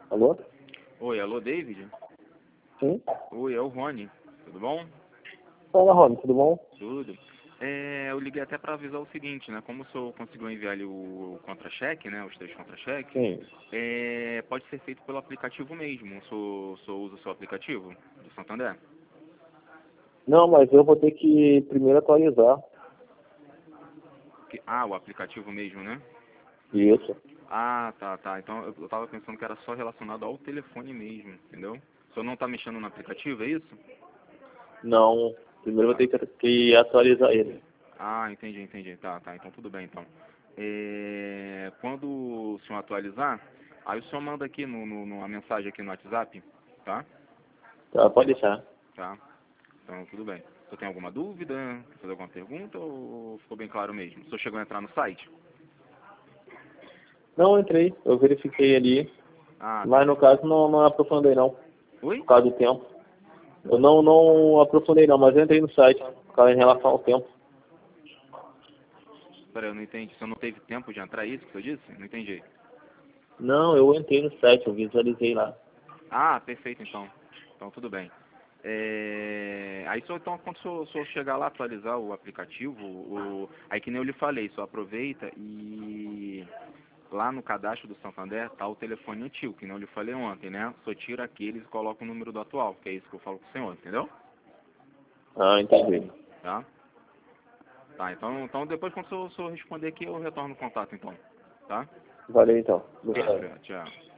Alô? Oi, alô, David? Sim? Oi, é o Rony. Tudo bom? Fala, Rony, tudo bom? Tudo. Eu liguei até para avisar o seguinte, né? Como o senhor conseguiu enviar ali o contra-cheque, né? Os 3 contra-cheques, Sim. pode ser feito pelo aplicativo mesmo. O senhor usa o seu aplicativo do Santander? Não, mas eu vou ter que primeiro atualizar. O aplicativo mesmo, né? Isso. Ah, tá, tá. Então eu tava pensando que era só relacionado ao telefone mesmo, entendeu? O senhor não tá mexendo no aplicativo, é isso? Não, primeiro eu vou Tá. ter que atualizar ele. Ah, entendi, entendi. Tá, tá. Então tudo bem, então. Quando o senhor atualizar, aí o senhor manda aqui numa mensagem aqui no WhatsApp, tá? Tá, pode deixar. Tá. Então tudo bem. O senhor tem alguma dúvida? Quer fazer alguma pergunta ou ficou bem claro mesmo? O senhor chegou a entrar no site? Não, eu entrei, eu verifiquei ali, Ah, mas no perfeito. caso não aprofundei não, Oi? por causa do tempo. Eu não aprofundei não, mas eu entrei no site, por causa em relação ao tempo. Peraí, eu não entendi. O senhor não teve tempo de entrar, é isso que o senhor disse? Não entendi. Não, eu entrei no site, eu visualizei lá. Ah, perfeito então. Então tudo bem. Aí só então quando o senhor chegar lá atualizar o aplicativo, aí que nem eu lhe falei, só aproveita e lá no cadastro do Santander tá o telefone antigo, que nem eu lhe falei ontem, né? Só tira aqueles e coloca o número do atual, que é isso que eu falo com o senhor, entendeu? Ah, entendi. Tá? Tá, então depois quando o senhor responder aqui eu retorno o contato então. Tá? Valeu então. Tá, Obrigado. obrigado, tchau.